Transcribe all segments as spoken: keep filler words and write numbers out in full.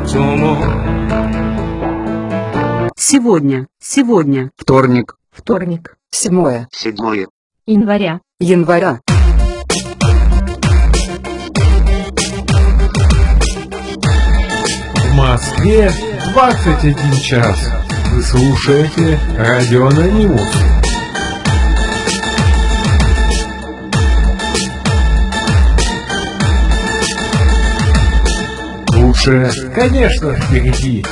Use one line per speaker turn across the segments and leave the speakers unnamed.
Сегодня, сегодня.
Вторник.
Вторник.
Седьмое.
Седьмое.
Января.
Января.
В Москве двадцать один час. Вы слушаете Радио Анонимус. Лучше, конечно, впереди.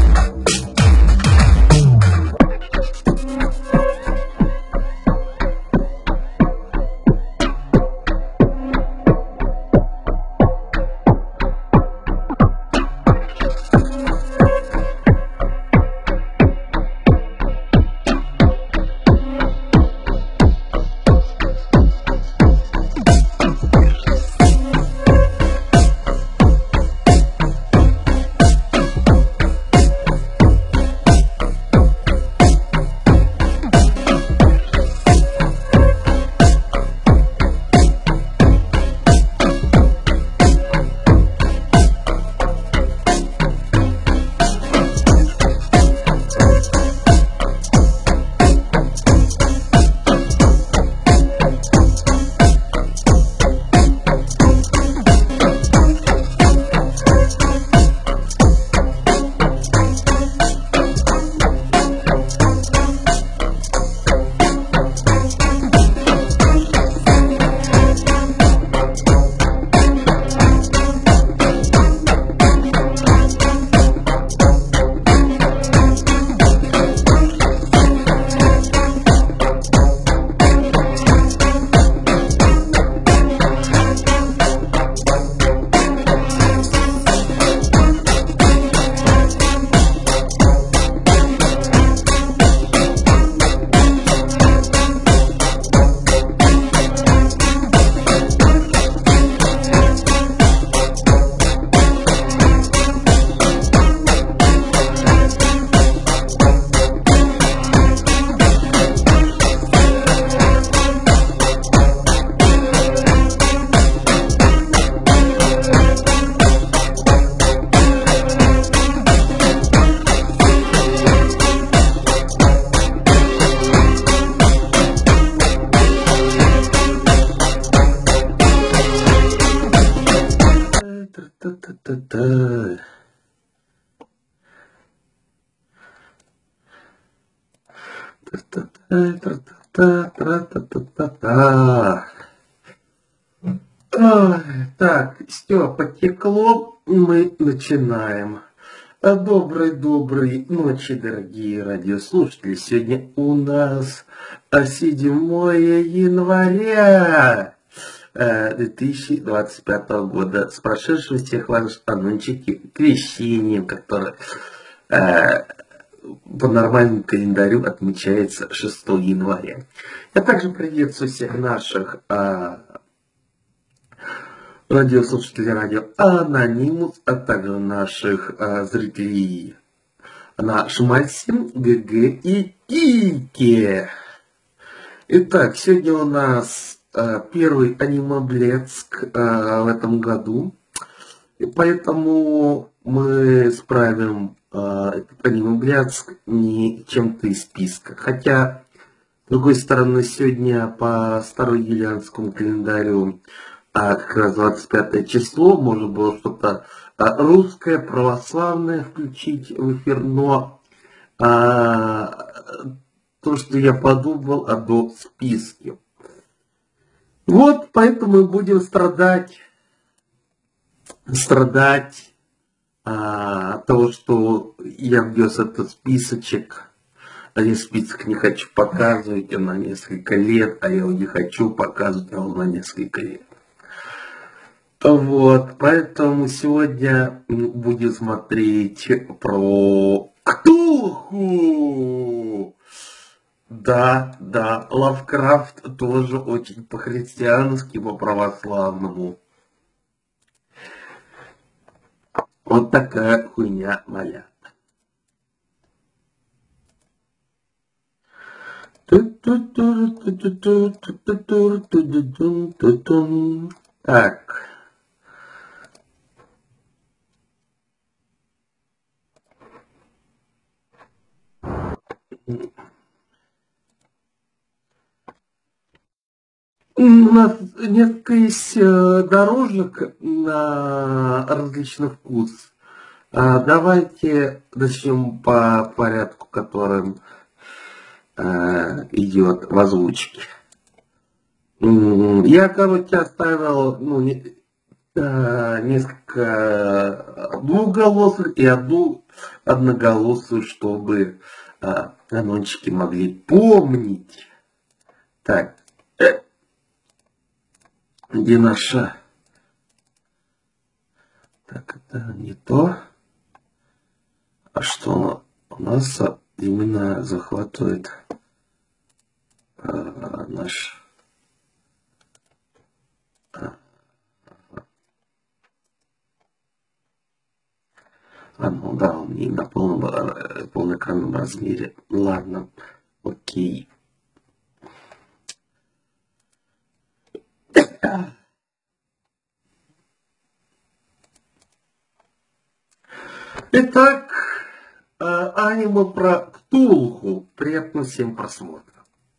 Так, все, потекло, мы начинаем. Доброй-доброй ночи, дорогие радиослушатели. Сегодня у нас седьмое января две тысячи двадцать пятого года. С прошедшим всех вас, анончики, крещением, которое э, по нормальному календарю отмечается шестого января. Я также приветствую всех наших э, радиослушателей радио Анонимус, а также наших э, зрителей на Шмальсе, ГГ и Кике. Итак, сегодня у нас э, первый анимаблецк э, в этом году, и поэтому мы справим э, этот анимаблецк не чем-то из списка. Хотя, с другой стороны, сегодня по староюлианскому календарю а как раз двадцать пятое число, можно было что-то а, русское, православное включить в эфир, но а, то, что я подумал о списке. Вот, поэтому мы будем страдать, страдать а, от того, что я внес этот списочек. А я список не хочу показывать, он на несколько лет, а я его не хочу показывать, а он на несколько лет. Вот, поэтому сегодня будем смотреть про Ктулху. Да, да, Лавкрафт тоже очень по-христиански, по-православному. Вот такая хуйня моя. Так. У нас несколько есть дорожек на различный вкус. Давайте начнем по порядку, которым идет в озвучке. Я, короче, оставил ну, не, несколько двухголосых и одну одноголосую, чтобы канончики могли помнить. Так. Где наша? Так, это не то. А что у нас именно захватывает а, наш... А, а, ну да, он не на полном, полноэкранном размере. Ладно, окей. Итак, аниме про Ктулху. Приятного всем просмотра.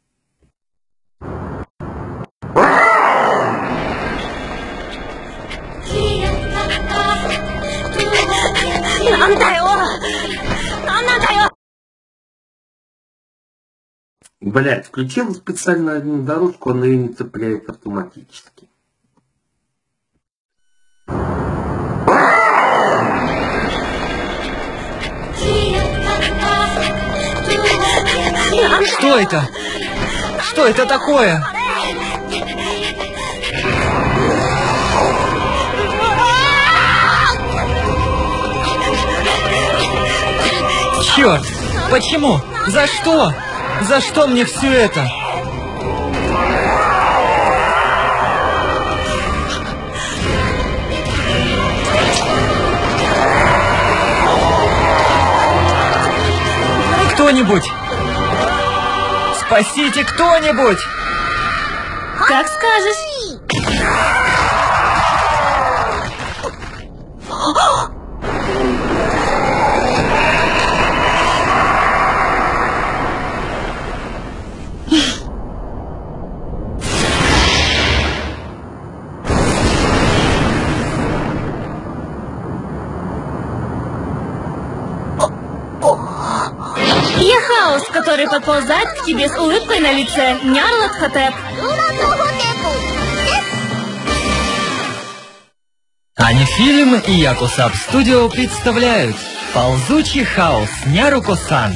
Блять, включил специально одну дорожку, она ее не цепляет автоматически.
Что это? Что это такое? Черт! Почему? За что? За что мне все это? Кто-нибудь! Спасите кто-нибудь!
Как скажешь. Я хаос, который подползает к тебе с улыбкой на лице. Нярлатхотеп.
Анифильм и Якусап Студио представляют «Ползучий хаос» Няруко-сан.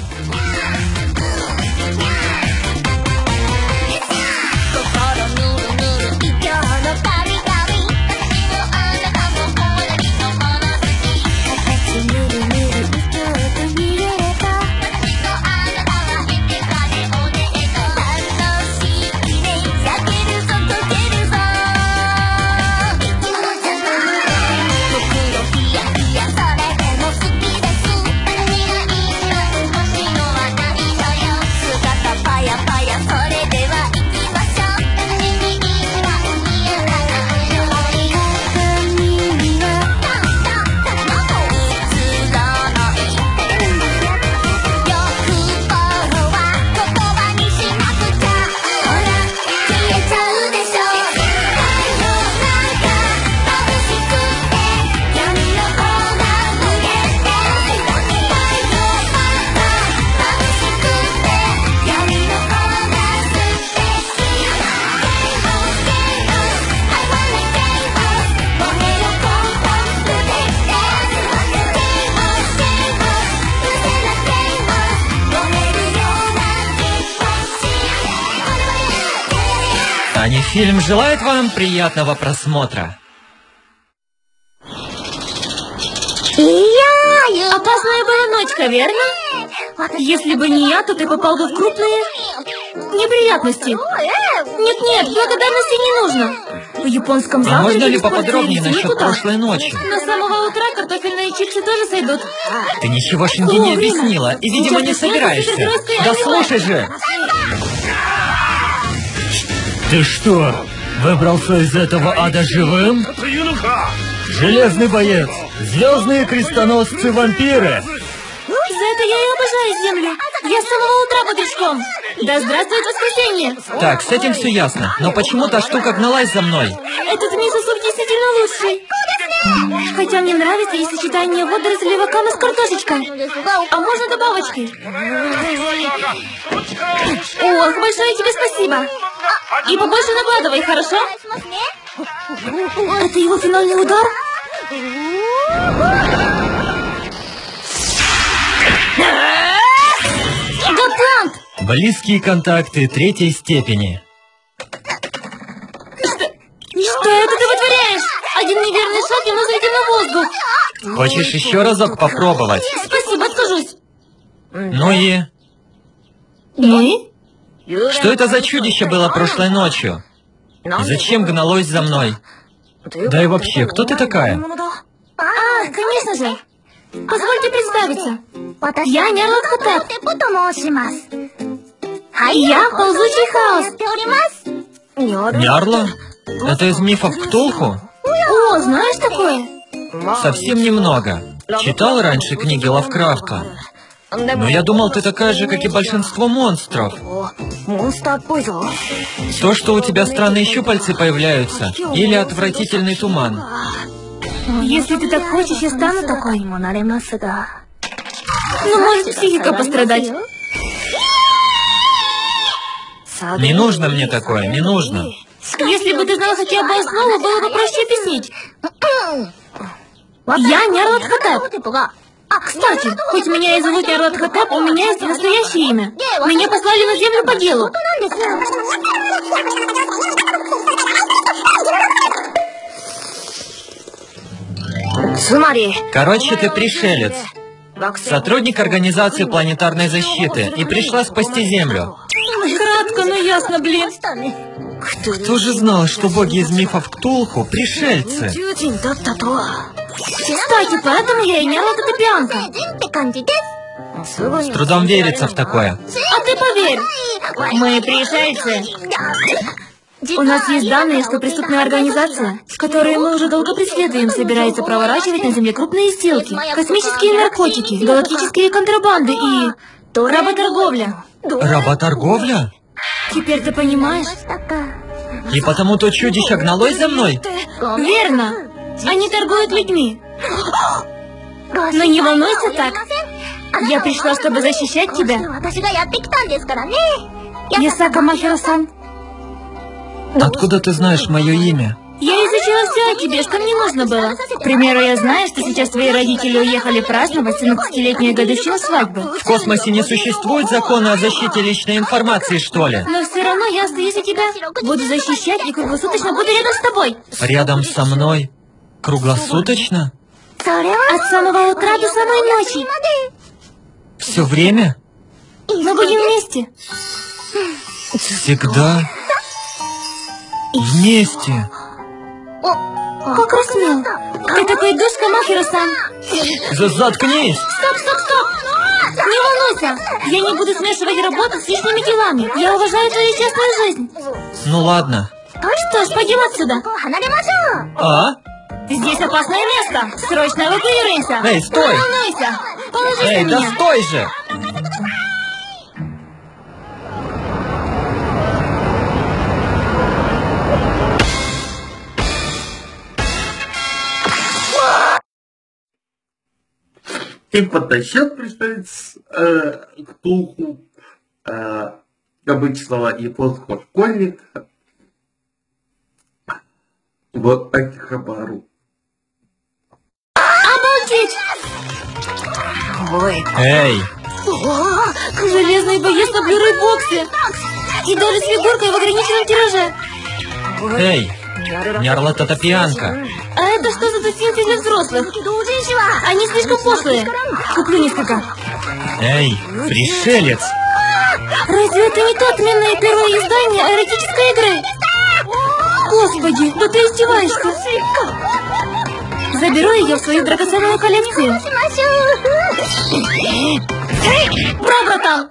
Анифильм желает вам приятного просмотра.
Опасная была ночка, верно? Если бы не я, то ты попал бы в крупные неприятности. Нет-нет, благодарности не нужно. В японском
А
завтраке
можно ли
без
поподробнее
порции
насчет
туда.
прошлой ночи?
До самого утра картофельные чипсы тоже сойдут.
Ты ничегошеньки не объяснила и, видимо, не собираешься. Да слушай же! Ты что, выбрался из этого ада живым? Железный боец, звездные крестоносцы-вампиры.
За это я и обожаю землю. Я с самого утра бодрячком. Да здравствует воскресенье.
Так, с этим все ясно. Но почему та штука гналась за мной?
Этот мисо-суп действительно лучший. Хотя мне нравится и сочетание водорослей вакамы с картошечкой. А можно добавочки? Ох, большое тебе спасибо. И побольше накладывай, хорошо? Это его финальный удар? Гаплант!
Близкие контакты третьей степени.
Что это ты вытворяешь? Один неверный шаг, и мы взлетим на воздух.
Хочешь еще разок попробовать?
Спасибо, откажусь.
Ну и...
Мы?
Что это за чудище было прошлой ночью? И зачем гналось за мной? Да и вообще, кто ты такая?
А, конечно же. Позвольте представиться. Я Нярлатхотеп. И я ползучий хаос.
Нярла? Это из мифов Ктулху?
О, знаешь такое?
Совсем немного. Читал раньше книги Лавкрафта. Но я думал, ты такая же, как и большинство монстров. То, что у тебя странные щупальцы появляются, или отвратительный туман.
Если ты так хочешь, я стану такой. Ну, может, психика пострадать.
Не нужно мне такое, не нужно.
Если бы ты знал хотя бы основу, было бы проще объяснить. Я Нярлатхотеп. Кстати, хоть меня и зовут Нярлатхотеп, у меня есть настоящее имя. Меня послали на землю по делу.
Короче, ты пришелец. Сотрудник организации планетарной защиты и пришла спасти Землю.
Кратко, но ясно, блин.
Кто же знал, что боги из мифов Ктулху пришельцы?
Кстати, поэтому я и Нярлатхотепианка.
С трудом верится в такое.
А ты поверь, мы пришельцы. У нас есть данные, что преступная организация, которую мы уже долго преследуем, собирается проворачивать на Земле крупные сделки, космические наркотики, галактические контрабанды и... работорговля.
Работорговля?
Теперь ты понимаешь?
И потому то чудище гналось за мной?
Верно. Они торгуют людьми. Но не волнуйся так. Я пришла, чтобы защищать тебя. Ясака Махиро-сан.
Откуда ты знаешь мое имя?
Я изучила все о тебе, что мне нужно было. К примеру, я знаю, что сейчас твои родители уехали праздновать семнадцатилетнюю годовщину свадьбы.
В космосе не существует закона о защите личной информации, что ли?
Но все равно я остаюсь у тебя. Буду защищать и круглосуточно буду рядом с тобой.
Рядом со мной? Круглосуточно?
От самого утра до самой ночи.
Все время?
Мы будем вместе.
Всегда вместе.
Покраснел. Ты такой душка, Махиро-сан.
За- Заткнись!
Стоп, стоп, стоп! Не волнуйся, я не буду смешивать работу с личными делами. Я уважаю твою частную жизнь.
Ну ладно.
Что ж, пойдем отсюда.
А?
Здесь опасное место. Срочно эвакуируемся.
Эй, стой!
Не волнуйся. Положись
Эй,
на
да
меня.
стой же!
И потащил представить э, Ктулху э, обычного японского школьника в Акихабару.
Обалдеть!
Эй!
Железный боец на блюрей-боксе. И даже с фигуркой в ограниченном тираже.
Эй! Нярлатхотепианка!
А это что за застенки для взрослых? Они слишком пошлые. Куплю несколько.
Эй, пришелец!
Разве это не то отменное первое издание эротической игры? Господи, да ты издеваешься. Заберу ее в свою драгоценную коллекцию. Браво, братан!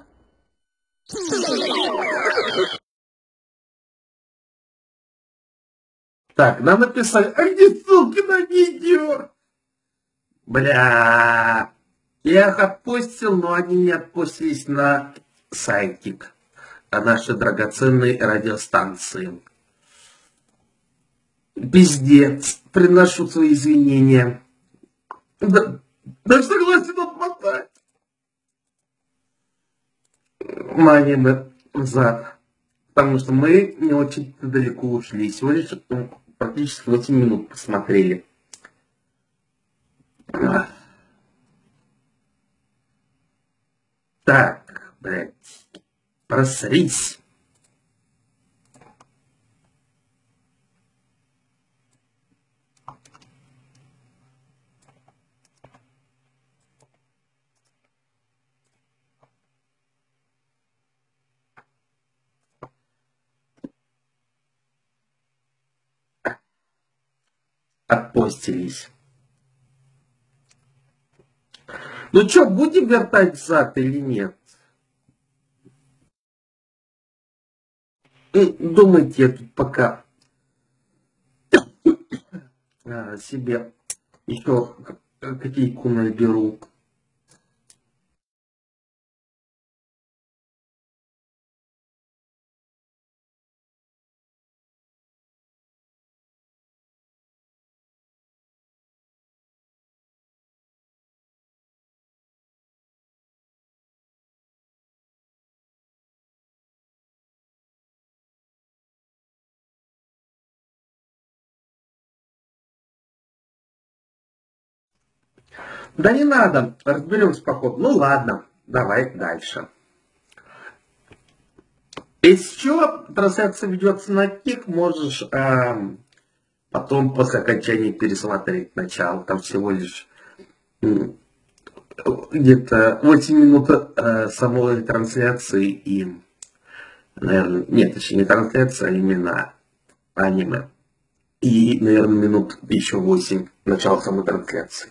Так, нам написали, а где ссылки на видео? Бля. Я их отпустил, но они не отпустились на сайтик, а наши драгоценные радиостанции. Пиздец. Приношу свои извинения. Да, да согласен отмотать. Маним назад. Потому что мы не очень далеко ушли. Всего лишь ну, практически восемь минут посмотрели. Так, блядь. Просрись. Отпостились. Ну что, будем вертать взад или нет? Думайте, я тут пока а, себе еще котейку наберу. Да не надо, разберемся по ходу. Ну ладно, давай дальше. Если что, трансляция ведется на тик, можешь э, потом после окончания пересмотреть начало. Там всего лишь э, где-то восемь минут э, самой трансляции и, наверное, нет, точнее не трансляция, а именно аниме. И, наверное, минут еще восемь начала самой трансляции.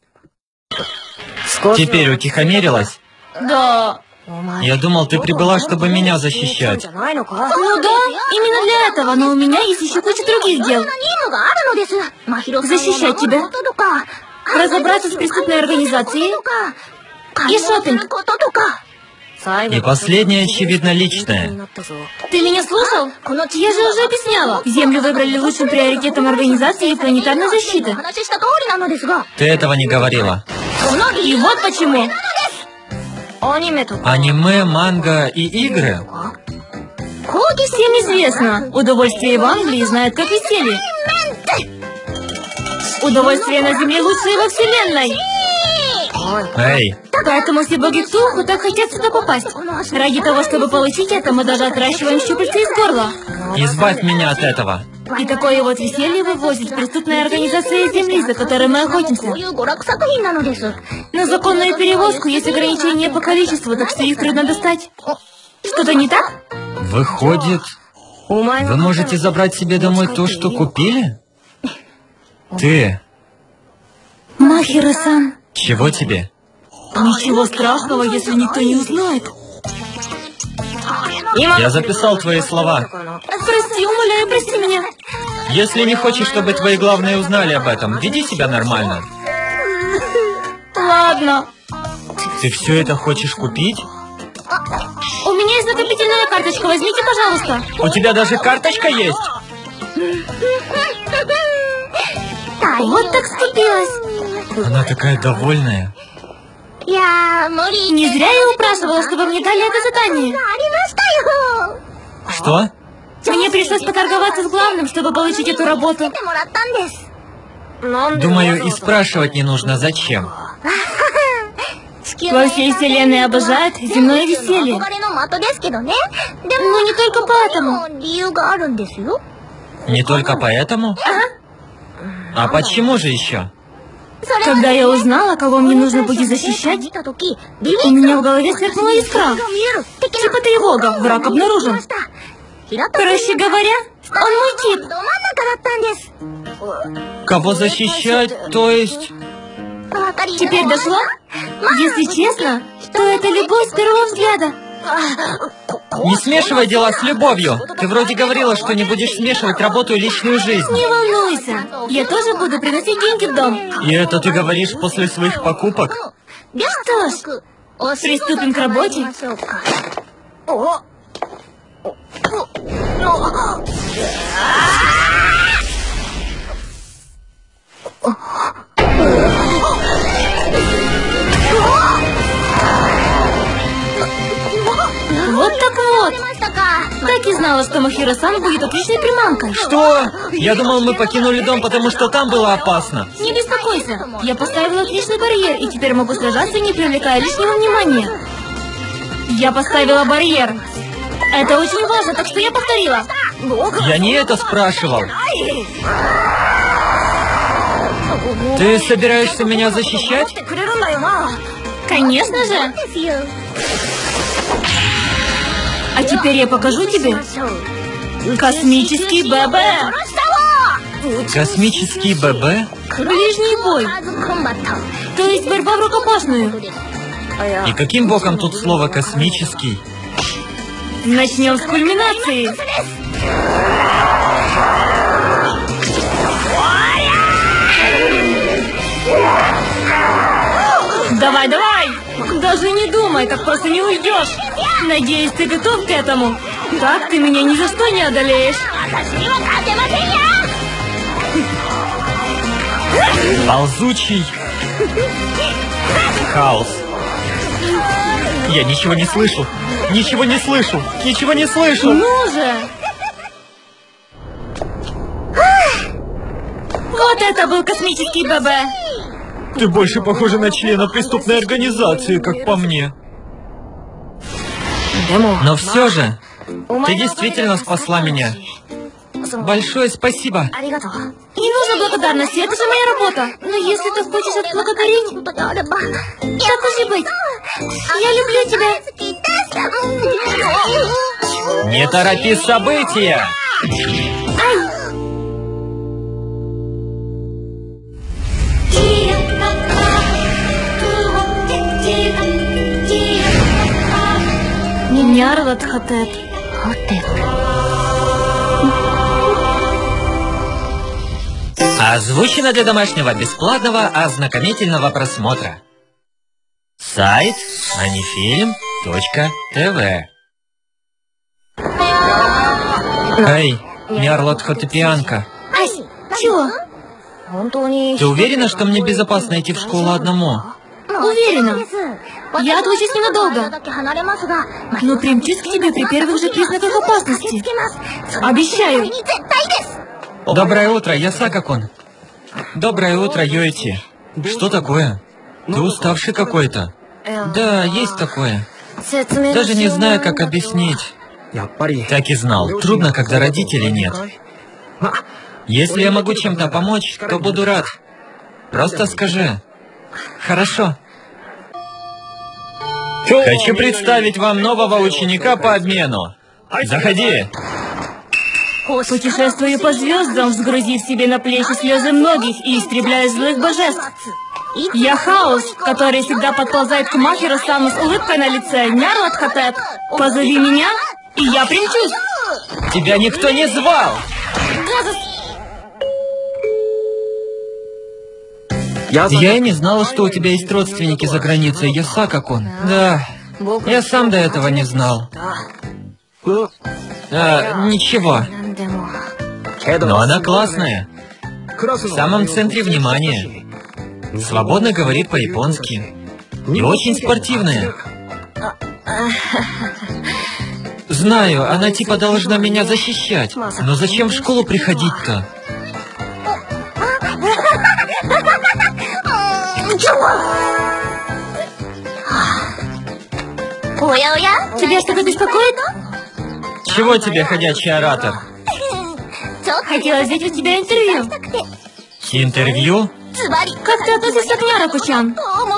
Теперь утихомирилась?
Да.
Я думал, ты прибыла, чтобы меня защищать.
Ну да, именно для этого, но у меня есть еще куча других дел. Защищать тебя, разобраться с преступной организацией и шопинг.
И последнее, очевидно, личное.
Ты меня слушал? Я же уже объясняла. Землю выбрали лучшим приоритетом организации и планетарной защиты.
Ты этого не говорила.
И вот почему.
Аниме, манга и игры?
Всем известно, удовольствие в Англии знает как веселье. Удовольствие на Земле лучшее во Вселенной.
Эй,
Поэтому все боги Ктулху так хотят сюда попасть. Ради того, чтобы получить это, мы даже отращиваем щупальца из горла.
избавь меня от этого.
И такое вот веселье вывозит преступная организация Земли, за которой мы охотимся. На законную перевозку есть ограничения по количеству, так что их трудно достать. Что-то не так?
Выходит, вы можете забрать себе домой то, что купили? Ты,
Махиро-сан,
чего тебе?
ничего страшного, если никто не узнает.
Я записал твои слова.
Прости, умоляю, прости меня.
Если не хочешь, чтобы твои главные узнали об этом, веди себя нормально.
Ладно.
Ты все это хочешь купить?
У меня есть накопительная карточка, возьмите, пожалуйста.
У тебя даже карточка есть?
Вот так вступилась.
Она такая довольная.
Не зря я упрашивала, чтобы мне дали это задание.
Что?
Мне пришлось поторговаться с главным, чтобы получить эту работу.
Думаю, и спрашивать не нужно, зачем.
Во всей вселенной обожают земное веселье. Но не только поэтому.
Не только поэтому? А почему же еще?
Когда я узнала, кого мне нужно будет защищать, у меня в голове сверкнула искра. Типа тревога, враг обнаружен. Проще говоря, он мой тип.
Кого защищать, то есть...
Теперь дошло? Если честно, то это любовь с первого взгляда.
Не смешивай дела с любовью. Ты вроде говорила, что не будешь смешивать работу и личную жизнь.
Не волнуйся, я тоже буду приносить деньги в дом.
И это ты говоришь после своих покупок?
Что ж, приступим к работе. Вот так вот. Так и знала, что Мохиро-сан будет отличной приманкой.
Что? Я думал, мы покинули дом, потому что там было опасно.
Не беспокойся, я поставила отличный барьер, и теперь могу сражаться, не привлекая лишнего внимания. Я поставила барьер. Это очень важно, так что я повторила.
Я не это спрашивал. Ты собираешься меня защищать?
Конечно же. А теперь я покажу тебе космический ББ.
Космический ББ?
Ближний бой. То есть борьба в рукопашную.
И каким боком тут слово «космический»?
Начнем с кульминации. Давай, давай! Даже не думай, так просто не уйдешь. Надеюсь, ты готов к этому. Так ты меня ни за что не одолеешь.
Ползучий хаос. Я ничего не слышу. Ничего не слышу. Ничего не слышу.
Ну же! Вот это был космический ББ.
Ты больше похожа на члена преступной организации, как по мне. Но все же, ты действительно спасла меня. Большое спасибо.
Не нужно благодарности, это же моя работа. Но если ты хочешь отблагодарить, так уж и быть. Я люблю тебя.
Не торопи события.
Нярлатхотеп.
Озвучено для домашнего бесплатного ознакомительного просмотра. Сайт анифильм точка тв. Эй, Нярлатхотепианка.
Чего?
Ты уверена, что мне безопасно идти в школу одному?
Уверена. Я отлучусь ненадолго. Но примчусь к тебе при первых же признаках опасности. Обещаю.
Доброе утро, Ясака-кун. Доброе утро, Йоити. Что такое? Ты уставший какой-то. Да, есть такое. Даже не знаю, как объяснить. Так и знал. Трудно, когда родителей нет. Если я могу чем-то помочь, то буду рад. Просто скажи. Хорошо. Хочу представить вам нового ученика по обмену. Заходи.
Путешествую по звездам, взгрузив себе на плечи слезы многих и истребляя злых божеств. Я хаос, который всегда подползает к Мохиро-сану с улыбкой на лице. Нярлатхотеп, позови меня, и я примчусь.
Тебя никто не звал. Я и не знала, что у тебя есть родственники за границей, Ясака-кун. Да, я сам до этого не знал. А, ничего. Но она классная. В самом центре внимания. Свободно говорит по-японски. И очень спортивная. Знаю, она типа должна меня защищать. Но зачем в школу приходить-то?
Тебя что-то беспокоит?
Чего тебе, ходячий оратор?
Хотела взять у тебя интервью.
Интервью?
Как ты относишься к Няраку-чан?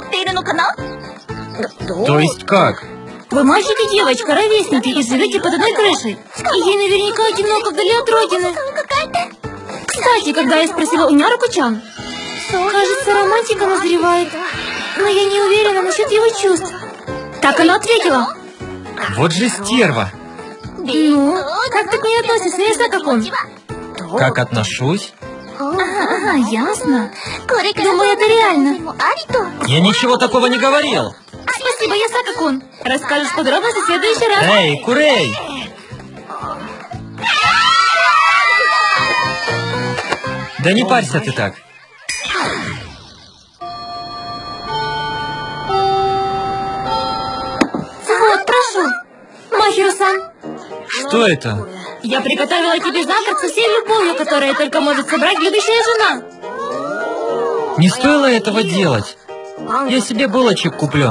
То есть как?
Вы мальчик и девочка, ровесники, и живете под одной крышей. И ей наверняка одиноко вдали от родины. Кстати, когда я спросила у Няраку-чан, кажется, романтика назревает. Но я не уверена насчет его чувств. Так она ответила.
Вот же стерва.
Ну, как ты к ней относишься, Ясака-кун?
Как отношусь?
Ага, ага, ясно. Думаю, это реально.
Я ничего такого не говорил.
Спасибо, Ясака-кун. Расскажешь подробности в следующий раз.
Эй, Курей! Да не парься ты так.
Вот, прошу. Махиро-сан.
Что это?
Я приготовила тебе завтрак со всей любовью, которая только может собрать любящая жена.
Не стоило этого делать. Я себе булочек куплю.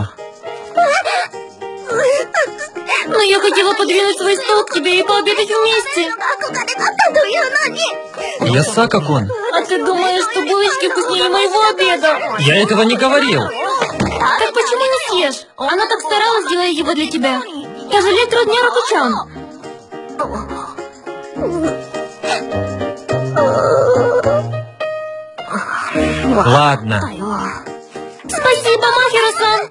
Но я хотела подвинуть свой стол к тебе и пообедать вместе.
Ясака-кун.
А ты думаешь, что булочки вкуснее моего обеда?
Я этого не говорил.
Так почему не съешь? Она так старалась, делая его для тебя. Я жалею труднее Рокучан.
Ладно.
Спасибо, Махиро-сан.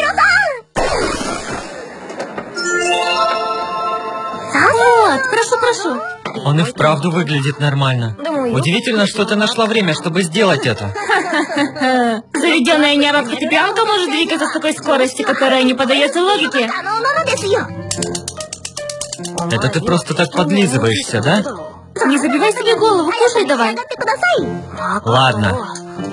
Вот, прошу, прошу.
Он и вправду выглядит нормально. Удивительно, что ты нашла время, чтобы сделать это.
Заведенная нянотка-типианка может двигаться с такой скоростью, которая не поддается логике.
Это ты просто так подлизываешься, да?
Не забивай себе голову, кушай давай.
Ладно.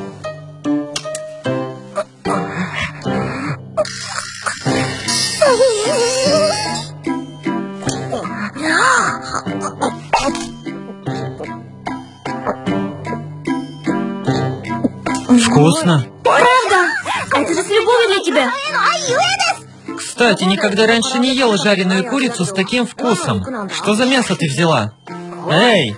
Вкусно.
Правда? Это же с любовью для тебя.
Кстати, никогда раньше не ел жареную курицу с таким вкусом. Что за мясо ты взяла? Эй!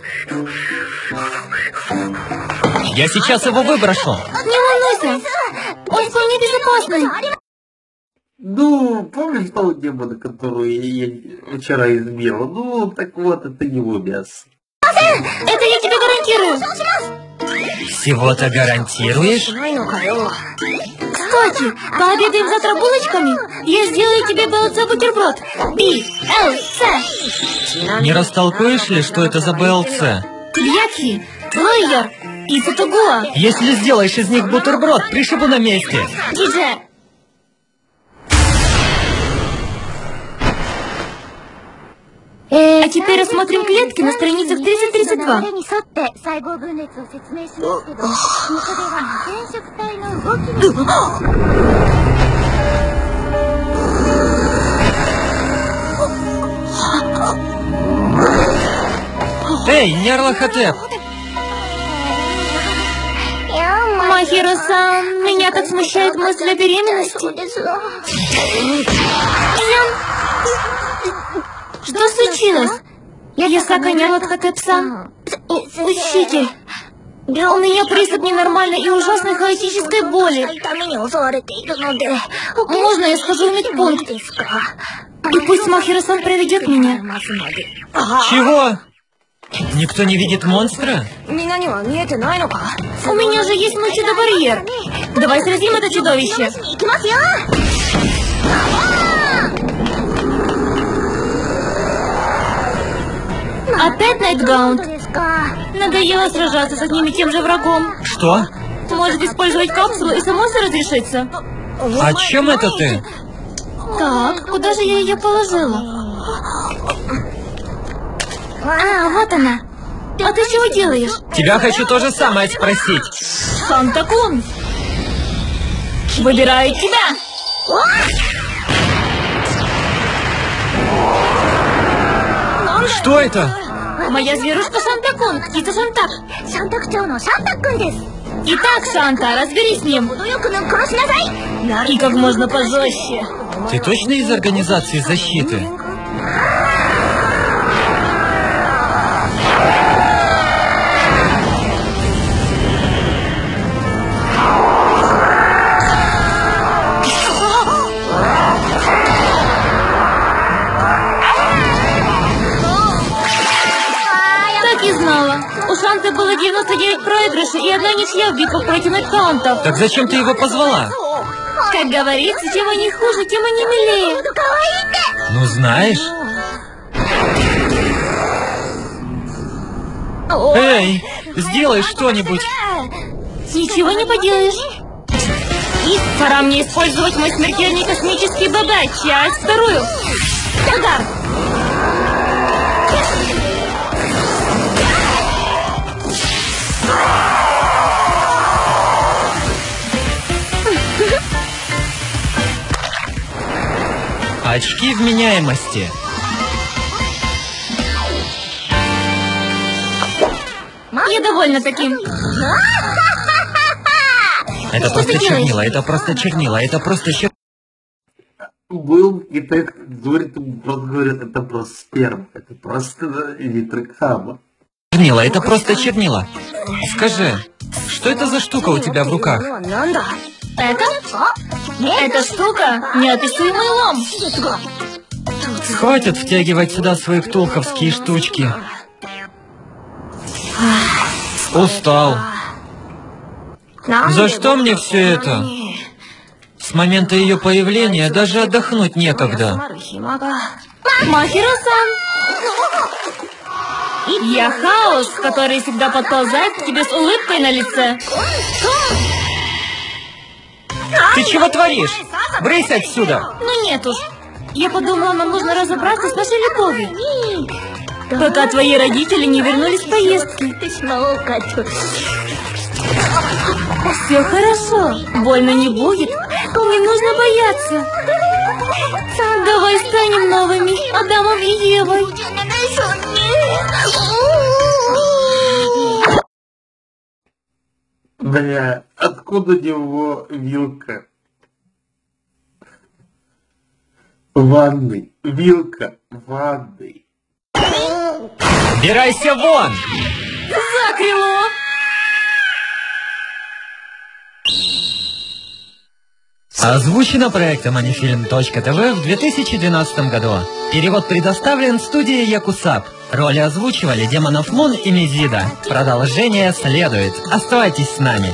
Я сейчас его выброшу.
Не волнуйся. Он вполне безопасный.
Ну, помнишь того демона, которую я вчера избил? Ну, так вот, это его мясо.
Это я тебе гарантирую.
Всего-то гарантируешь?
Кстати, пообедаем завтра булочками. Я сделаю тебе бэ эл цэ бутерброд. Би эл цэ.
Не растолкуешь ли, что это за бэ эл цэ?
Бьяки, Лойер и Сатагуа.
Если сделаешь из них бутерброд, пришибу на месте.
Диджей. А теперь рассмотрим клетки на страницах тридцать тридцать два.
Эй, Нярлахотеп!
Махиро-сан, меня так смущает мысль о беременности. Что случилось? Ясака Нярлахотеп-сан. Учитель. У меня приступ ненормальной и ужасной хаотической боли. Можно я схожу в медпункт? И пусть Махиро-сан проведет меня.
Чего? Никто не видит монстра?
У меня же есть мой чудо-барьер. Давай сразим это чудовище. Опять Найтгаунд? Надоело сражаться с одним и тем же врагом.
Что?
Может использовать капсулу и само все разрешится?
О чем это ты?
Так, куда же я ее положила? А, вот она. А ты чего делаешь?
Тебя хочу то же самое спросить.
Санта-кун! Выбираю тебя!
Что это?
Моя зверушка Санта-кун, птица Шантак. Итак, Санта, разберись с ним. И как можно пожестче.
Ты точно из организации защиты?
У Шанты было девяносто девять проигрышей и одна ничья в битвах против Найтгаунтов.
Так зачем ты его позвала?
Как говорится, чем они хуже, тем они милее.
Ну знаешь... Эй, сделай что-нибудь.
Ничего не поделаешь. Пора мне использовать мой смертельный космический ББ. Часть вторую. Удар.
Очки вменяемости.
Я довольна таким.
Это просто чернила, это просто чернила, это просто чернила.
Был китайский говорит, просто говорят, это просто сперма, это просто литр кама.
Чернила, это просто чернила. Скажи, что это за штука у тебя в руках?
Это? Эта штука неописуемый лом.
Хватит втягивать сюда свои ктулховские штучки. Устал. За что мне все это? С момента ее появления даже отдохнуть некогда.
Махиро-сан! Я Хаос, который всегда подползает к тебе с улыбкой на лице.
Ты чего творишь? Брысь отсюда!
Ну нет уж. Я подумала, нам нужно разобраться с нашей любовью. Пока твои родители не вернулись с поездки. Все хорошо. Больно не будет. Не нужно бояться. Давай станем новыми Адамом и Евой.
Бля, откуда у него вилка? В ванной. Вилка в ванной.
Убирайся вон!
За крыло!
Озвучено проектом Анифильм точка тэ вэ в две тысячи двенадцатом году. Перевод предоставлен студией Якусап. Роли озвучивали Демонов Мун и Мизида. Продолжение следует. Оставайтесь с нами.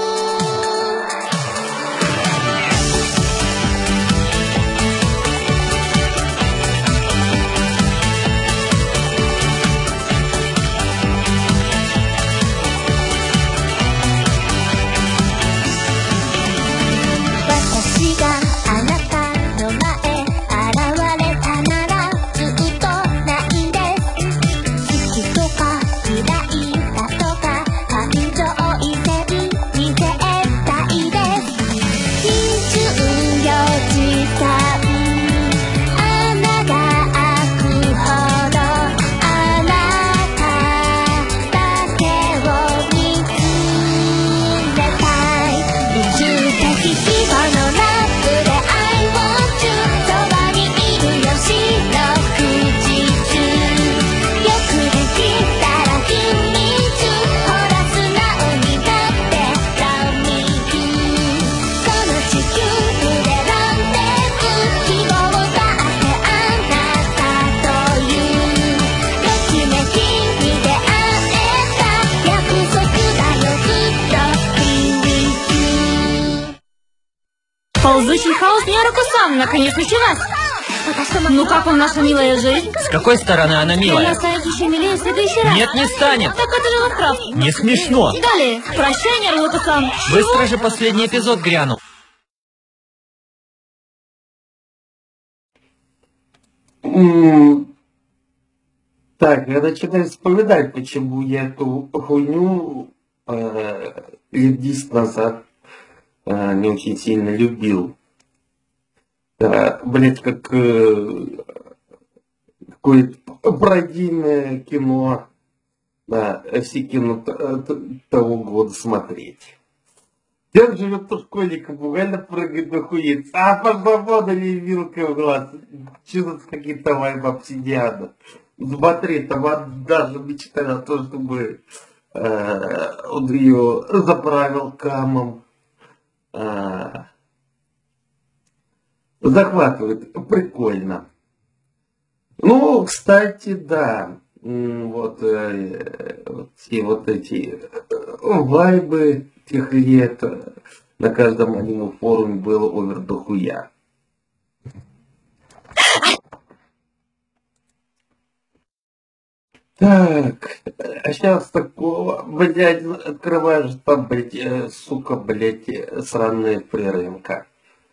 Ползучий хаос Ниараку-сан наконец началась. Ну как вам наша милая жизнь?
С какой стороны она
Она
милая?
станет еще милее в следующий раз.
Нет, не станет.
Так это же Лавкрафт.
Не смешно.
Далее. Прощай, Ниараку-сан.
Быстро же последний эпизод грянул.
М, Так, я начинаю вспоминать, почему я эту хуйню э, лет десять назад э, не очень сильно любил. Да, блять, как э, какое-то пародийное кино. Да, все кино т- т- того года смотреть. Дед живет в школьнике, буквально прыгает на хуец. А подбободали вилкой в глаз. Что за какие-то вайбы обсидиана. Смотри, там она даже мечтала о том, чтобы э, он ее заправил камом. Э, захватывает. Прикольно. Ну, кстати, да. М, Вот, э, вот все вот эти э, вайбы тех лет. На каждом аниме-форуме было овер дохуя. Так, а сейчас такого, блядь, открываешь там, блядь, сука, блядь, сраные прерынка.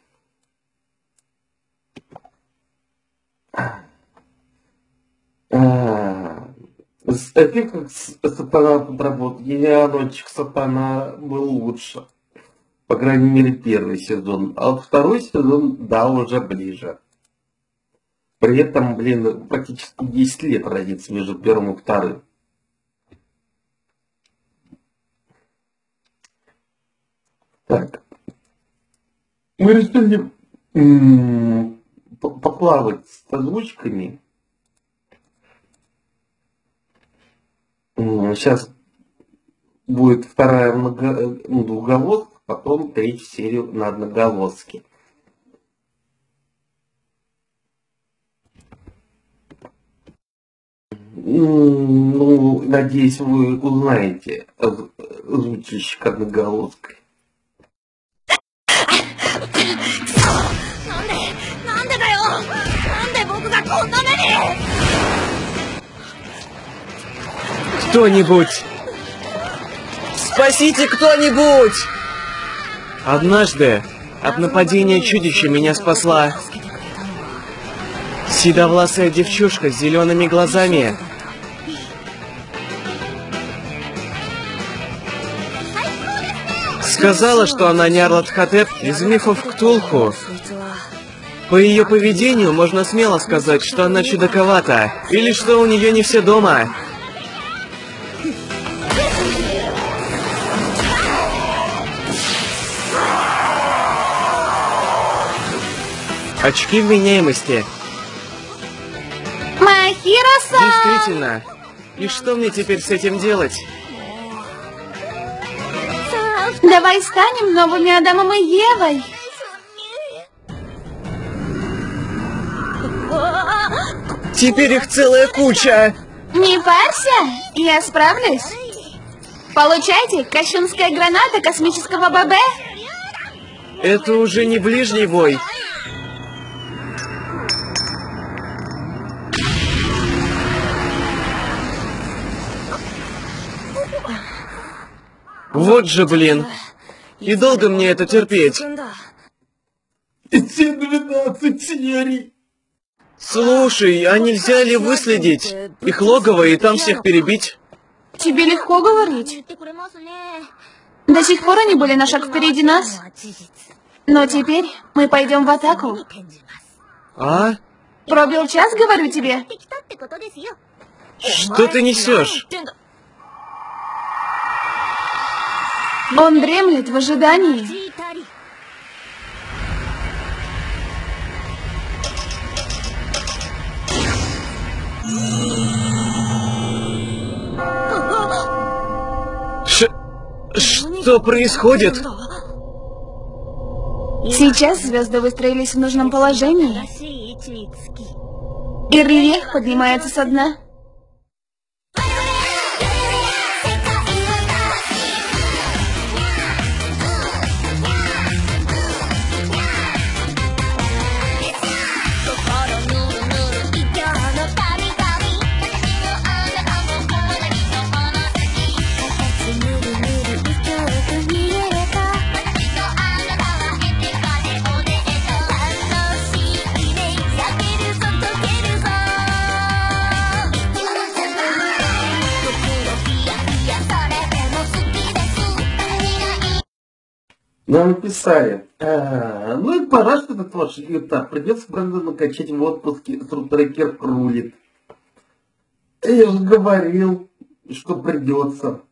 Эффект как сатана подработал. Генианочек сатана был лучше. По крайней мере, первый сезон. А вот второй сезон, да, уже ближе. При этом, блин, практически десять лет разница между первым и вторым. Так. Мы решили м- поплавать с озвучками. Сейчас будет вторая много... двуголоска, потом третью серию на одноголоске. Ну, надеюсь, вы узнаете озвучильщик одноголоской.
Кто-нибудь! Спасите кто-нибудь! Однажды от нападения чудища меня спасла седовласая девчушка с зелеными глазами. Сказала, что она Нярлатхотеп из мифов Ктулху. По ее поведению можно смело сказать, что она чудаковата, или что у нее не все дома. Очки вменяемости.
Махиро-сан!
Действительно. И что мне теперь с этим делать?
Давай станем новыми Адамом и Евой.
Теперь их целая куча.
Не парься, я справлюсь. Получайте, кощунская граната космического ББ.
Это уже не ближний бой. Вот же, блин. И долго мне это терпеть?
Все двенадцать серий.
Слушай, а нельзя ли выследить их логово и там всех перебить?
Тебе легко говорить. До сих пор они были на шаг впереди нас. Но теперь мы пойдем в атаку.
А?
Пробил час, говорю тебе.
Что ты несешь?
Он дремлет в ожидании.
Ш... Что происходит?
Сейчас звезды выстроились в нужном положении. И рельеф поднимается со дна.
Нам написали, а, ну и пора, что этот ваш этап. Придется, правда, накачать в отпуске. Тру-трекер рулит. Я же говорил, что придется.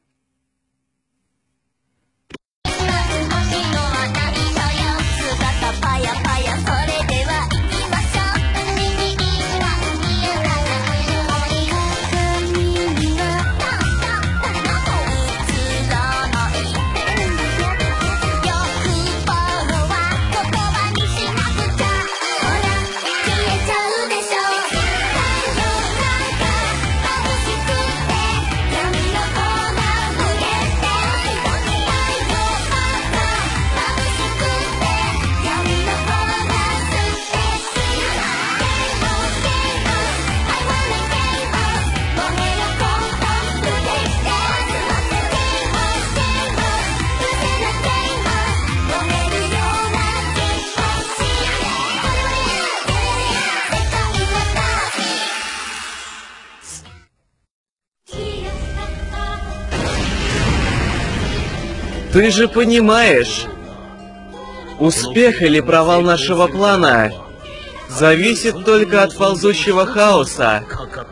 Ты же понимаешь, успех или провал нашего плана зависит только от ползущего хаоса.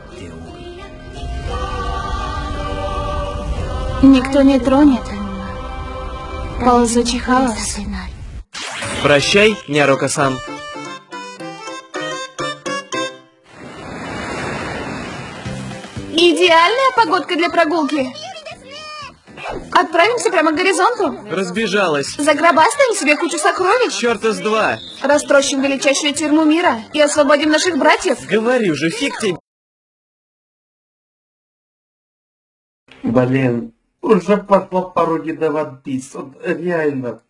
Никто не тронет ползучий хаос.
Прощай, Няруко-сан.
Идеальная погодка для прогулки. Отправимся прямо к горизонту.
Разбежалась.
Загробастаем себе кучу сокровищ.
Чёрта с два.
Растрощим величайшую тюрьму мира и освободим наших братьев.
Говорю же, фиг тебе.
Блин, уже пошло пародия на One Piece. Вот реально.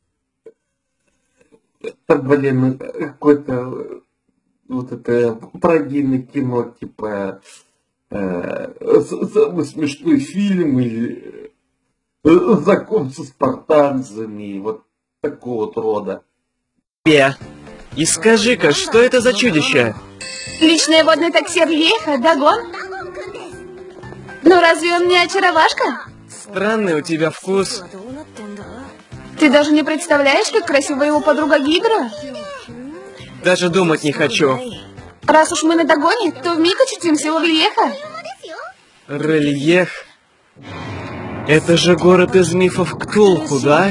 Это, блин, какое-то вот это пародийное кино, типа э, самый смешной фильм или э, знаком со спартанцами, вот такого вот рода.
И скажи-ка, что это за чудище?
Личное водное такси Рельефа, Дагон. Ну разве он не очаровашка?
Странный у тебя вкус.
Ты даже не представляешь, как красива его подруга Гидра?
Даже думать не хочу.
Раз уж мы на Дагоне, то вмиг очутимся у Рельефа.
Рельеф? Это же город из мифов Ктулху, да?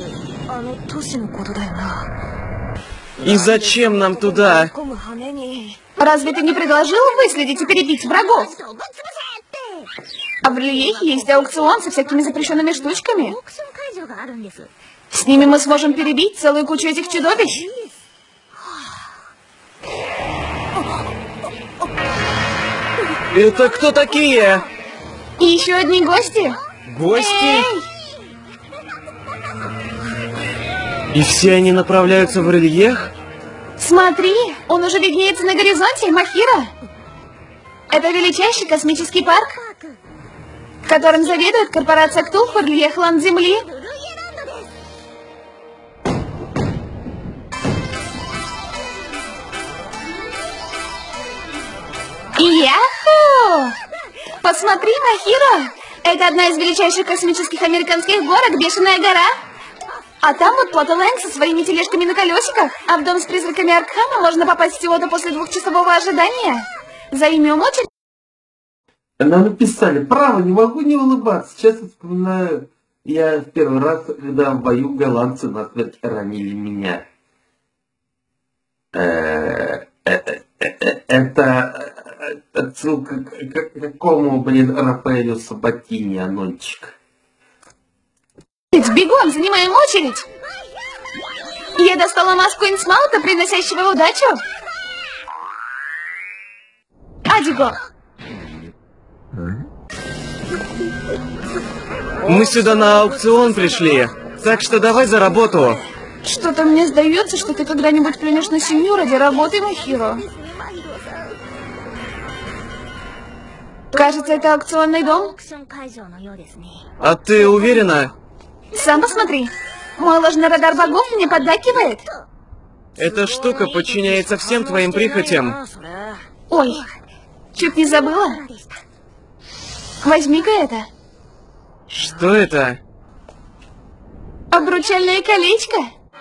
И зачем нам туда?
Разве ты не предложил выследить и перебить врагов? А в Рельефе есть аукцион со всякими запрещенными штучками. С ними мы сможем перебить целую кучу этих чудовищ.
Это кто такие?
И еще одни гости.
Гости?
Эй!
И все они направляются в Рельеф?
Смотри, он уже виднеется на горизонте, Махира. Это величайший космический парк, которым заведует корпорация Ктулху Рельефланд Земли. Яху! Посмотри, Махира! Это одна из величайших космических американских горок, Бешеная гора. А там вот Платолэнг со своими тележками на колесиках. А в дом с призраками Аркхама можно попасть всего-то после двухчасового ожидания. Займем очередь.
Нам написали, право, не могу не улыбаться. Сейчас я вспоминаю, я в первый раз, когда в бою голландцы насмерть ранили меня. Это отсылка к какому, блин, Рафаэлю Сабатини, Анончик.
Бегом, занимаем очередь. Я достала маску Инсмаута, приносящего удачу. Адиго.
Мы сюда на аукцион пришли, так что давай за работу.
Что-то мне сдается, что ты когда-нибудь плюнешь на семью ради работы, Махиро. Кажется, это аукционный дом.
А ты уверена?
Сам посмотри. Мой ложный радар богов мне поддакивает.
Эта штука подчиняется всем твоим прихотям.
Ой, чуть не забыла. Возьми-ка это.
Что это?
Обручальное колечко.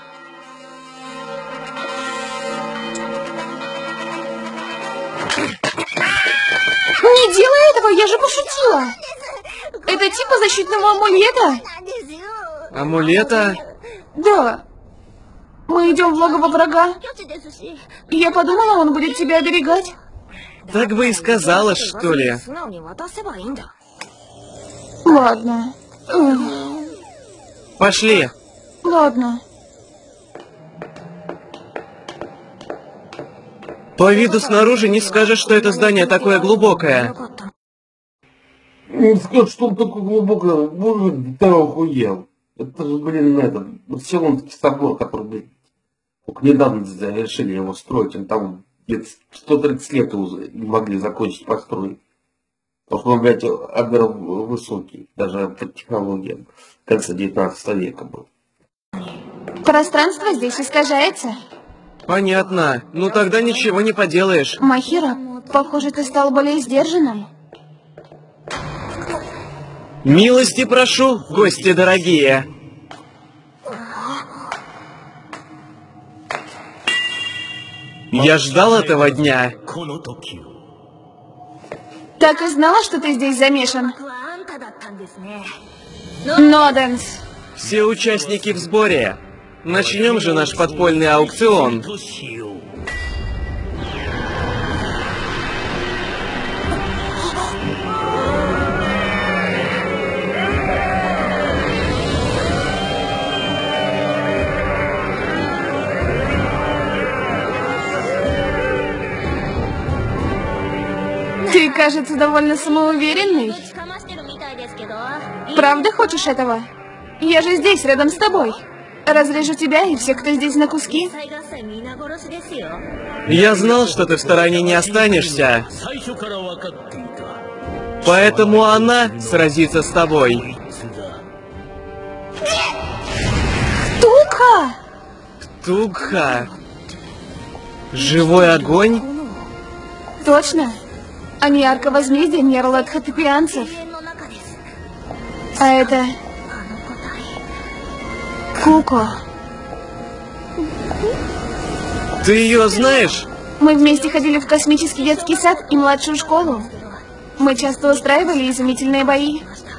Не делай этого, я же пошутила. Это типа защитного амулета.
Амулета?
Да. Мы идем в логово врага. Я подумала, он будет тебя оберегать.
Так бы и сказала, что ли.
Ладно.
Пошли.
Ладно.
По виду снаружи не скажешь, что это здание такое глубокое.
Не скажешь, что он такой глубокий, боже, ты охуел. Это же, блин, это, Вавилонский собор, который, блин, только недавно решили его строить, он там где-то сто тридцать лет уже не могли закончить построить. Потому что он, блядь, обер высокий, даже по технологиям, в конце девятнадцатого века был.
Пространство здесь искажается.
Понятно. Ну тогда ничего не поделаешь.
Махира, похоже, ты стал более сдержанным.
Милости прошу, гости дорогие. Я ждал этого дня.
Так и знала, что ты здесь замешан. Ноденс.
Все участники в сборе. Начнем же наш подпольный аукцион.
Ты, кажется, довольно самоуверенный. Правда хочешь этого? Я же здесь, рядом с тобой. Разрежу тебя и всех, кто здесь, на куски.
Я знал, что ты в стороне не останешься. Поэтому она сразится с тобой.
Ктулха!
Ктулха. Живой огонь?
Точно. Они арка возмездия нейролатхотепианцев. А это... Куко.
Ты ее знаешь?
Мы вместе ходили в космический детский сад и младшую школу. Мы часто устраивали изумительные бои.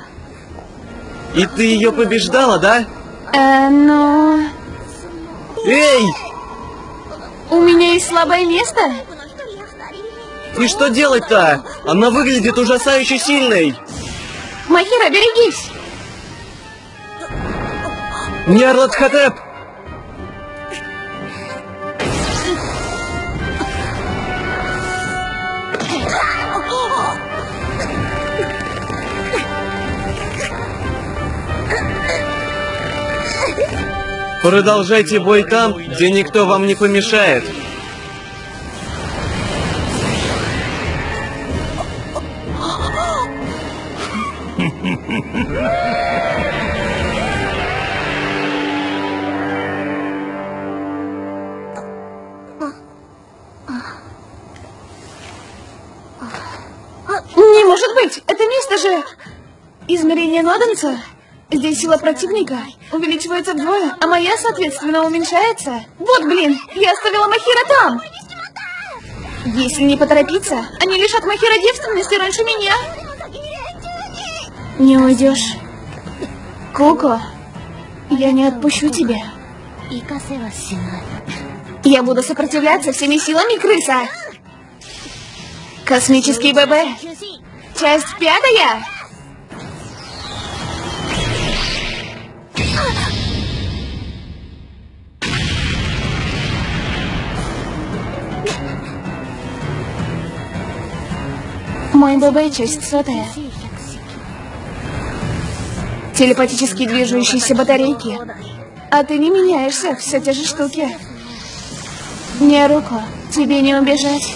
И ты ее побеждала, да?
Э, ну...
Эй!
У меня есть слабое место?
И что делать-то? Она выглядит ужасающе сильной.
Махира, берегись!
Нейролатхотеп! Продолжайте бой там, где никто вам не помешает.
Не может быть! Это место же... Измерение Ноденса? Здесь сила противника увеличивается вдвое, а моя, соответственно, уменьшается. Вот, блин, я оставила Махира там. Если не поторопиться, они лишат Махира девственности раньше меня. Не уйдешь. Куко, я не отпущу тебя. Я буду сопротивляться всеми силами, крыса. Космический ББ. Часть пятая. Мой ББ, часть сотая. Телепатически движущиеся батарейки. А ты не меняешься, все те же штуки. Не руку, тебе не убежать.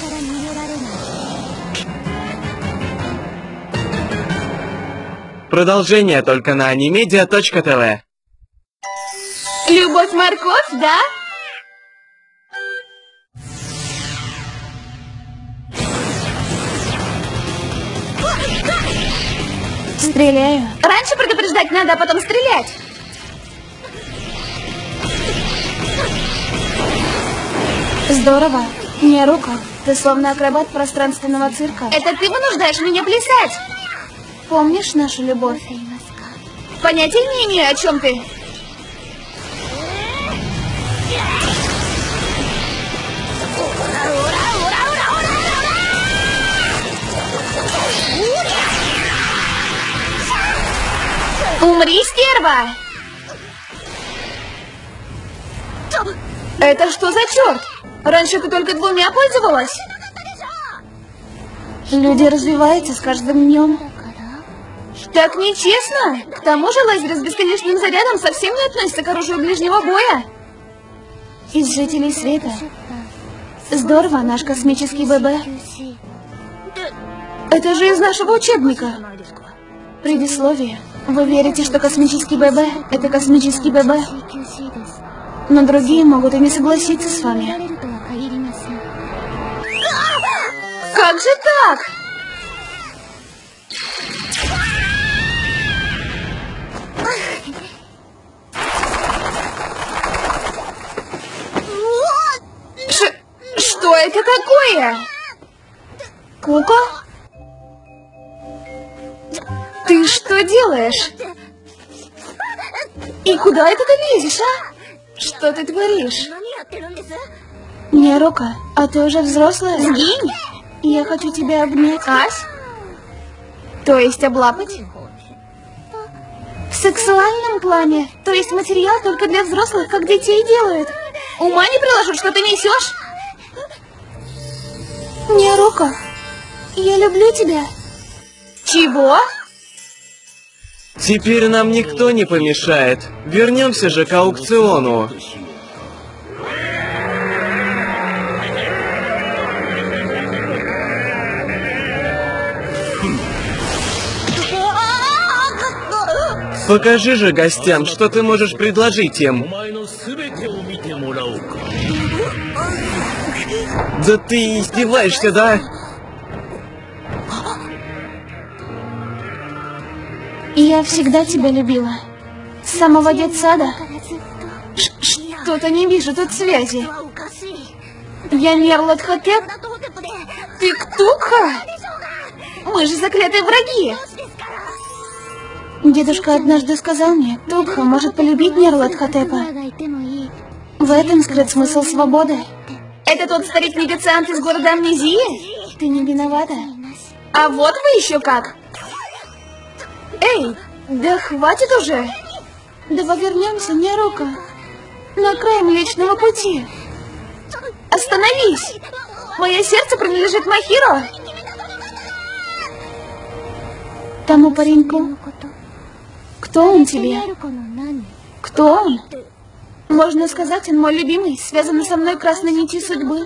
Продолжение только на анимедиа точка тв.
Любовь-морковь, да? Стреляю. Раньше предупреждать надо, а потом стрелять. Здорово. Не руку. Ты словно акробат пространственного цирка. Это ты вынуждаешь меня плясать. Помнишь нашу любовь? Понятия не имею, о чем ты. Умри, стерва! Это что за черт? Раньше ты только двумя пользовалась? Люди развиваются с каждым днем. Так нечестно. К тому же лазеры с бесконечным зарядом совсем не относятся к оружию ближнего боя. Из жителей света. Здорово, наш космический ББ. Это же из нашего учебника. Предисловие. Вы верите, что космический ББ – это космический ББ? Но другие могут и не согласиться с вами. Как же так? Ш... Что? Это какое? Куко? Ты что делаешь? И куда это ты лезешь, а? Что ты творишь? Нерука, а ты уже взрослая? Сгинь! Я хочу тебя обнять. Ась? То есть облапать? В сексуальном плане? То есть материал только для взрослых, как детей делают? Ума не приложу, что ты несешь? Нерука, я люблю тебя. Чего?
Теперь нам никто не помешает. Вернемся же к аукциону. Покажи же гостям, что ты можешь предложить им. Да ты издеваешься, да?
Я всегда тебя любила. С самого детсада. Ш- Что-то не вижу тут связи. Я Нерлот-Хотеп? Ты Ктулху? Мы же заклятые враги. Дедушка однажды сказал мне, Ктулху может полюбить Нерлот-Хотепа. В этом скрыт смысл свободы. Это тот старик-негациант из города Амнезии? Ты не виновата. А вот вы еще как. Эй, да хватит уже. Давай вернемся, Нерука. На край Млечного Пути. Остановись. Мое сердце принадлежит Махиро. Тому пареньку. Кто он тебе? Кто он? Можно сказать, он мой любимый, связанный со мной красной нитью судьбы.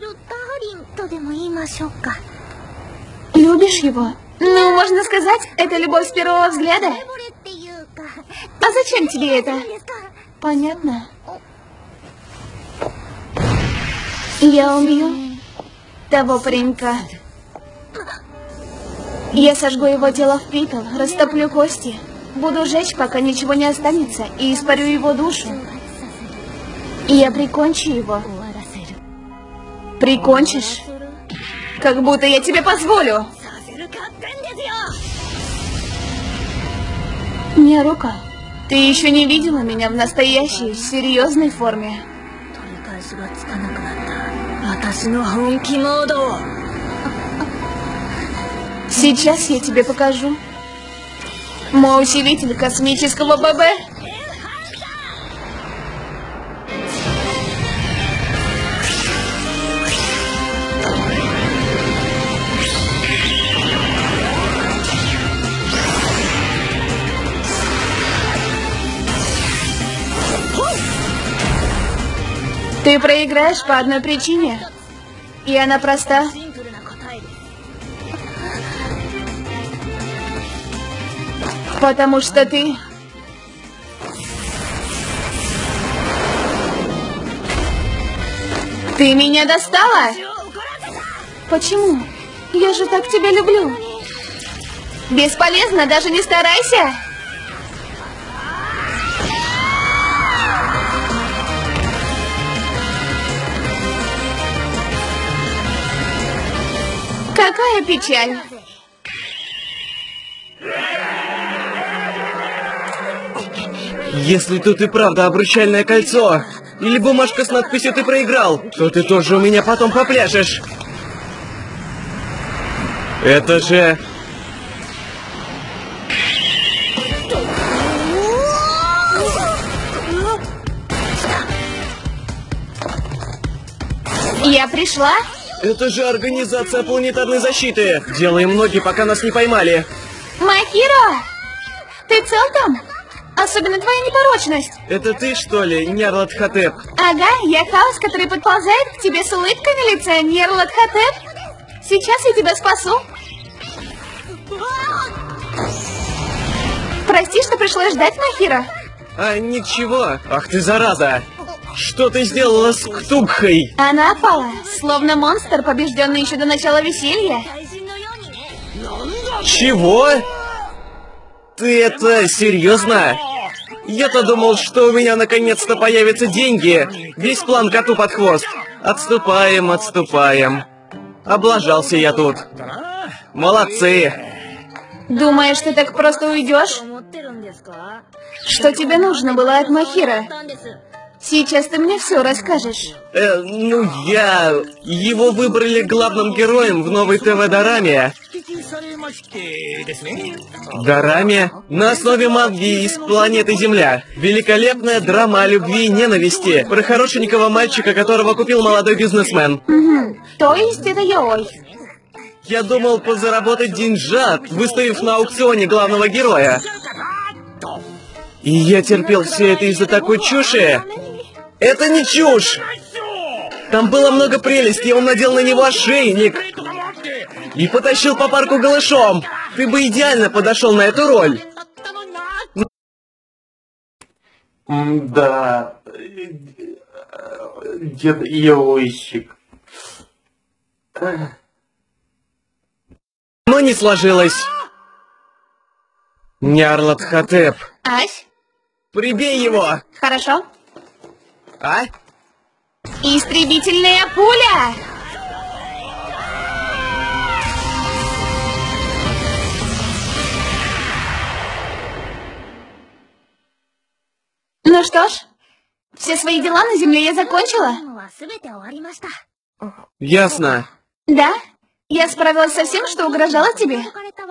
Любишь его? Ну, можно сказать, это любовь с первого взгляда. А зачем тебе это? Понятно. Я убью того паренька. Я сожгу его тело в пепел, растоплю кости. Буду жечь, пока ничего не останется, и испарю его душу. И я прикончу его. Прикончишь? Как будто я тебе позволю. Нерука, ты еще не видела меня в настоящей, серьезной форме. Сейчас я тебе покажу. Мой усилитель космического ББ. Ты проиграешь по одной причине. И она проста. Потому что ты... Ты меня достала? Почему? Я же так тебя люблю. Бесполезно, даже не старайся. Какая печаль.
Если тут и правда обручальное кольцо, или бумажка с надписью «Ты проиграл», то ты тоже у меня потом попляшешь. Это же...
Я пришла?
Это же организация планетарной защиты. Делаем ноги, пока нас не поймали.
Махиро! Ты цел там? Особенно твоя непорочность.
Это ты, что ли, Нерлот-Хотеп?
Ага, я хаос, который подползает к тебе с улыбкой на лице, Нерлот-Хотеп. Сейчас я тебя спасу. Прости, что пришлось ждать, Махиро.
А, ничего. Ах ты, зараза. Что ты сделала с Ктулхой?
Она опала, словно монстр, побежденный еще до начала веселья.
Чего? Ты это серьезно? Я-то думал, что у меня наконец-то появятся деньги. Весь план коту под хвост. Отступаем, отступаем. Облажался я тут. Молодцы.
Думаешь, ты так просто уйдешь? Что тебе нужно было от Махира? Сейчас ты мне все расскажешь.
Э, ну я... Его выбрали главным героем в новой ТВ-дораме. Дораме на основе манги из планеты Земля. Великолепная драма о любви и ненависти про хорошенького мальчика, которого купил молодой бизнесмен.
Угу. То есть это яой.
Я думал позаработать деньжат, выставив на аукционе главного героя. И я терпел все это из-за такой чуши. Это не чушь! Там было много прелести, он надел на него ошейник. И потащил по парку голышом. Ты бы идеально подошел на эту роль.
Да. Дед яойщик.
Но не сложилось. Нярлатхотеп.
Ась?
Прибей его!
Хорошо.
А?
Истребительная пуля! Ну что ж, все свои дела на земле я закончила.
Ясно.
Да, я справилась со всем, что угрожало тебе.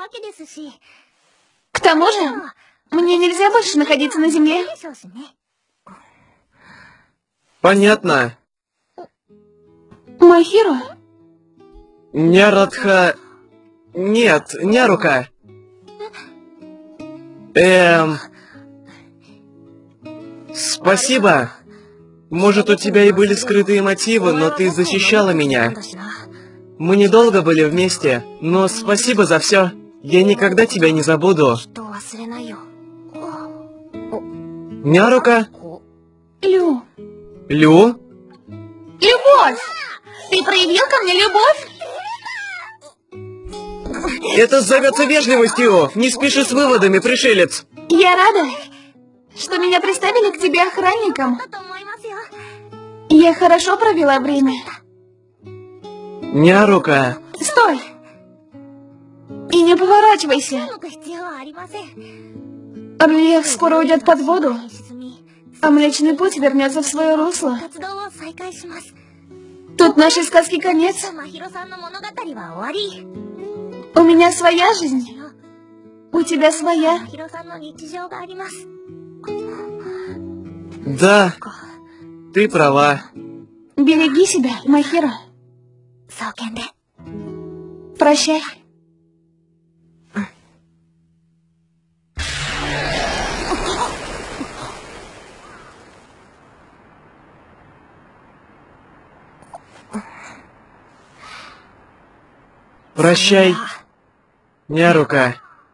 К тому же, мне нельзя больше находиться на земле.
Понятно.
Махиро?
Няратха... Нет, Нярука. Эм... Спасибо. Может, у тебя и были скрытые мотивы, но ты защищала меня. Мы недолго были вместе, но спасибо за все. Я никогда тебя не забуду. Нярука?
Лю.
Лю?
Любовь! Ты проявил ко мне любовь?
Это зовется вежливостью. Не спеши с выводами, пришелец.
Я рада, что меня приставили к тебе охранником. Я хорошо провела время.
Нярука.
Стой! И не поворачивайся. Рельеф скоро уйдет под воду, а Млечный Путь вернется в свое русло. Тут нашей сказки конец. У меня своя жизнь. У тебя своя.
Да, ты права.
Береги себя, Махиро. Прощай.
Прощай, Нярука.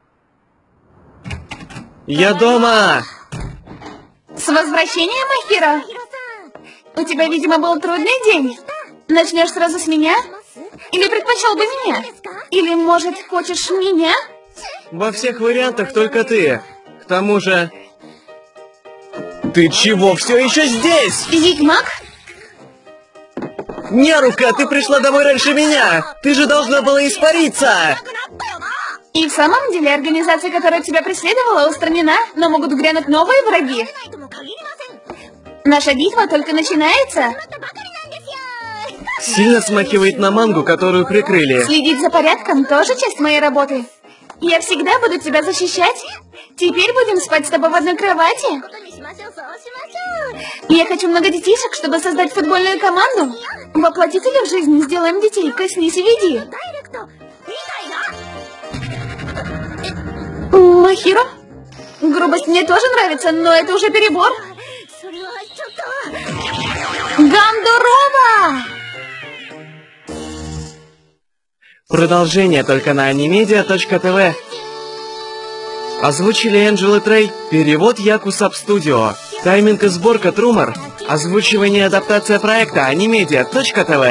Я дома!
С возвращением, Махиро! У тебя, видимо, был трудный день. Начнешь сразу с меня? Или предпочел бы меня? Или, может, хочешь меня?
Во всех вариантах только ты. К тому же... Ты чего, все еще здесь?
Ведьмак?
Нярука, ты пришла домой раньше меня! Ты же должна была испариться!
И в самом деле организация, которая тебя преследовала, устранена, но могут грянуть новые враги. Наша битва только начинается.
Сильно смахивает на мангу, которую прикрыли.
Следить за порядком тоже часть моей работы. Я всегда буду тебя защищать. Теперь будем спать с тобой в одной кровати. Я хочу много детишек, чтобы создать футбольную команду. Воплотить ее в жизнь, сделаем детей, коснись и веди. Махиро? Грубость мне тоже нравится, но это уже перебор. Гандурова!
Продолжение только на анимедиа точка тв. Озвучили Энджел и Трей. Перевод Яку Сабстудио. Тайминг и сборка Трумор. Озвучивание и адаптация проекта анимедиа точка тв.